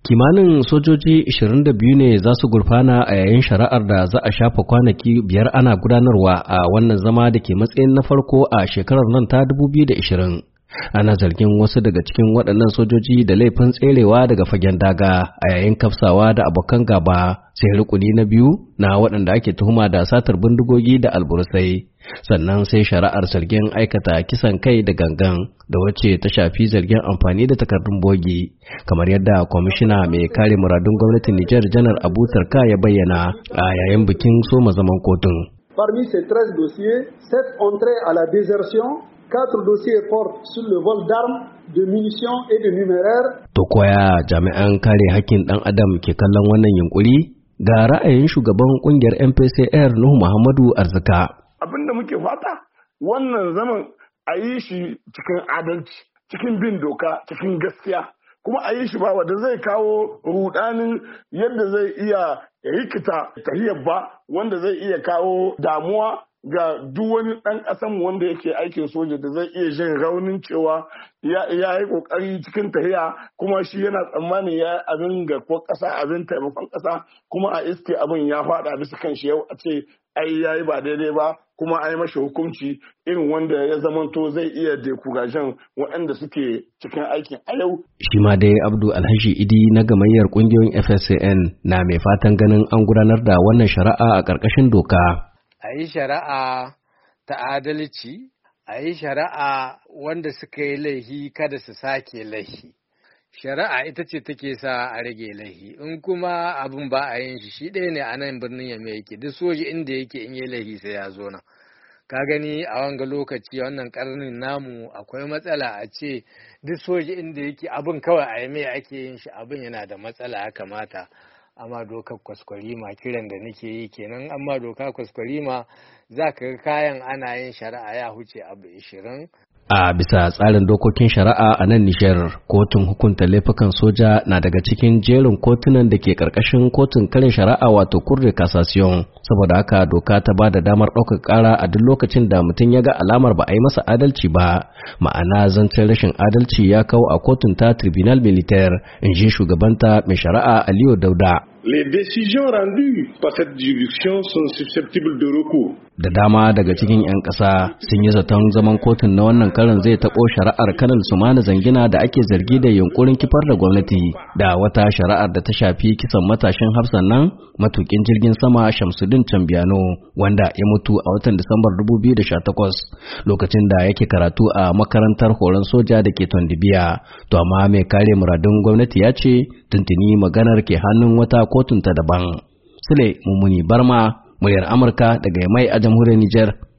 Kimanin sojoji 22 ne za su gurfana a yayin shari'ar da za a shafa kwanaki 5 ana gudanarwa a wannan zama da ke matsayin na farko a shekarar nan ta 2020. Ana zargin wasu daga cikin waɗannan sojoji da laifin tserewa daga fagen daga a yayin kafsawa da abokan gaba, sai rukuni na biyu na waɗanda ake tuhuma da satar bindigogi da alburusai. Sannan sai shari'ar zargin aikata kisan kai da gangan da wacce ta shafi zargin amfani da takardun bogi, kamar yadda kwamishina mai kare muradun gwamnatin Nijar Janar Abu Tarka ya bayyana a yayin bikin soma zaman kotun. Parmi ces 13 dossiers, 7 entrées à la désertion, 4 dossiers portent sur le vol d'armes, de munitions et de numéraires. To koya jami'an kare hakkin ɗan adam ke kallon wannan yunkuri? Ga ra'ayin shugaban kungiyar MPCR Nuhu Muhammadu Arzika. Abin da muke fata wannan zaman a yi shi cikin adalci, cikin bin doka, cikin gaskiya, kuma a yi shi ba wanda zai kawo rudanin yadda zai iya rikita tahiyar ba, wanda zai iya kawo damuwa ga duk wani ɗan ƙasan wanda yake aikin soja da zai iya jin raunin cewa ya yi ƙoƙari cikin tahiya kuma shi yana tsammanin ya yi abin ga ko ƙasa abin taimakon ƙasa kuma a iske abin ya faɗa bisa kan shi yau a ce ai ya yi ba daidai ba kuma ai mashi hukunci irin wanda ya zamanto zai iya dekurajen waɗanda suke cikin aikin a yau. Shi ma dai Abdu Alhaji Idi na gamayyar ƙungiyoyin FSCN na mai fatan ganin an gudanar da wannan shari'a a ƙarƙashin doka. A yi shari'a ta adalci, a yi shari'a wanda suka yi laihi kada su sake laihi. Shari'a ita ce take sa a rage laihi, in kuma abin ba a yin shi ɗaya ne a nan birnin Yamai yake, duk soji inda yake in yi laihi sai ya zo nan. Ka gani a wanga lokaci wannan karnin namu akwai matsala a ce duk soji inda yake abin kawai a Yamai ake yin shi, abin yana da matsala ya kamata. Amma dokar kwaskwarima kiran da nake yi kenan, amma doka kwaskwarima za ka ga kayan ana yin shari'a ya huce abu 20. A bisa tsarin dokokin shari'a a nan Nijar, kotun hukunta laifukan soja na daga cikin jerin kotunan da ke ƙarƙashin kotun kare shari'a wato Cour de Cassation. Saboda haka doka ta ba da damar ɗaukar ƙara a duk lokacin da mutum ya ga alamar ba a yi masa adalci ba, ma'ana zancen rashin adalci ya kawo a kotun ta Tribunal Militaire, in ji shugabanta mai shari'a Aliyu Dauda. Les décisions rendues par cette juridiction sont susceptibles de recours. Da dama daga cikin 'yan ƙasa sun yi zaton zaman kotun na wannan karin zai taɓo shari'ar Kanal Sumana Zangina da ake zargi da yunkurin kifar da gwamnati, da wata shari'ar da ta shafi kisan matashin hafsan nan matukin jirgin sama Shamsuddin Cambiano wanda ya mutu a watan Disambar 2018 lokacin da yake karatu a makarantar horon soja da ke Tondibiya. To amma mai kare muradun gwamnati ya ce tuntuni maganar ke hannun wata kotun ta daban. Sule Mummuni Barma, muryar Amurka daga Yamai a jamhuriyar Nijar.